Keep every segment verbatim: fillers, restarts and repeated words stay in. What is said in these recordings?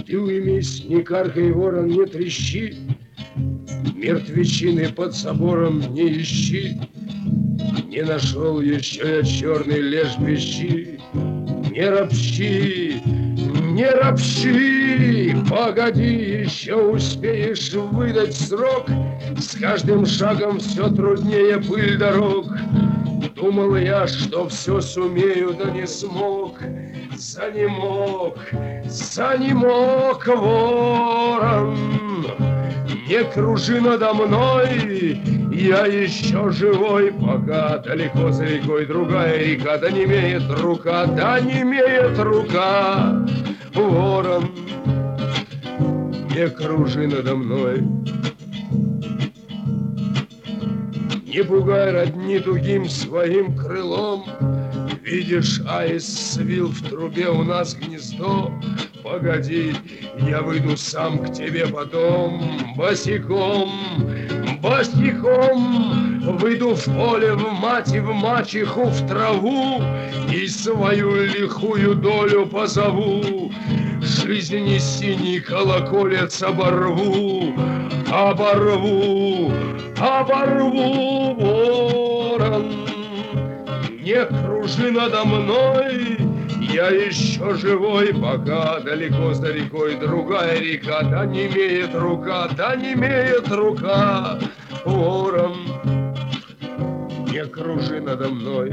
Ты уймись, не каркай, ворон, не трещи, мертвечины под собором не ищи. Не нашел еще я черный лежбищи. Не ропщи, не ропщи, погоди, еще успеешь выдать срок. С каждым шагом все труднее пыль дорог. Думал я, что все сумею, да не смог. Занемог, занемог, ворон. Не кружи надо мной, я еще живой, пока далеко за рекой другая река. Да не имеет рука, да не имеет рука, ворон. Не кружи надо мной. Не пугай родни тугим своим крылом. Видишь, аист свил в трубе у нас гнездо. Погоди, я выйду сам к тебе потом. Босиком, босиком выйду в поле, в мать и в мачеху, в траву, и свою лихую долю позову. Жизни синий колоколец оборву, оборву, оборву, ворон. Не кружи надо мной, я еще живой, пока далеко за рекой другая река. Да не имеет рука, да не имеет рука, ворон. Не кружи надо мной.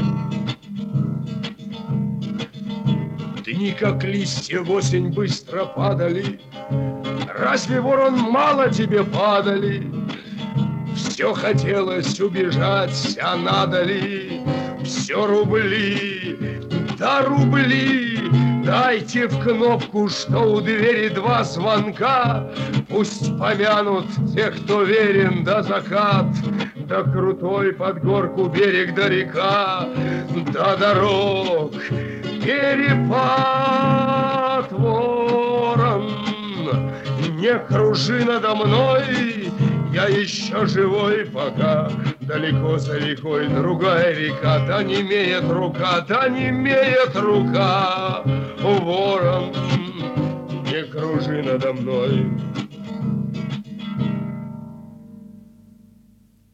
Дни, как листья в осень, быстро падали. Разве, ворон, мало тебе падали? Все хотелось убежать, а надо ли? Все рубли, да рубли. Дайте в кнопку, что у двери два звонка. Пусть помянут те, кто верен, да закат, да крутой под горку берег, да река, да дорог перепад, ворон. Не кружи надо мной, я еще живой, пока далеко за рекой другая река. Да не имеет рука, да не имеет рука, ворон. Не кружи надо мной.